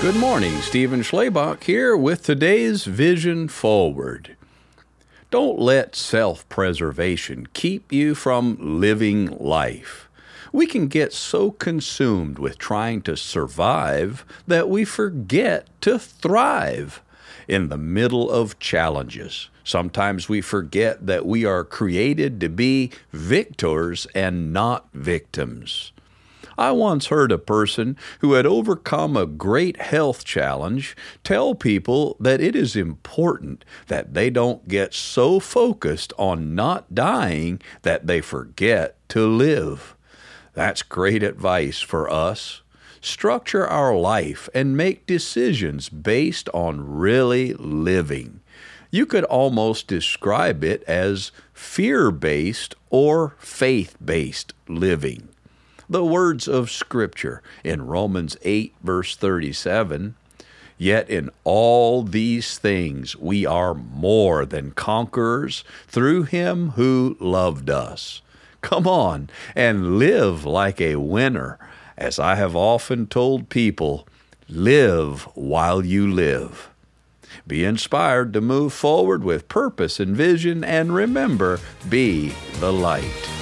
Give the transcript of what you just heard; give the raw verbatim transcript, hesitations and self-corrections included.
Good morning, Stephen Schlabach here with today's Vision Forward. Don't let self-preservation keep you from living life. We can get so consumed with trying to survive that we forget to thrive in the middle of challenges. Sometimes we forget that we are created to be victors and not victims. I once heard a person who had overcome a great health challenge tell people that it is important that they don't get so focused on not dying that they forget to live. That's great advice for us. Structure our life and make decisions based on really living. You could almost describe it as fear-based or faith-based living. The words of Scripture in Romans eight, verse thirty-seven, "Yet in all these things we are more than conquerors through Him who loved us." Come on and live like a winner. As I have often told people, live while you live. Be inspired to move forward with purpose and vision, and remember, be the light.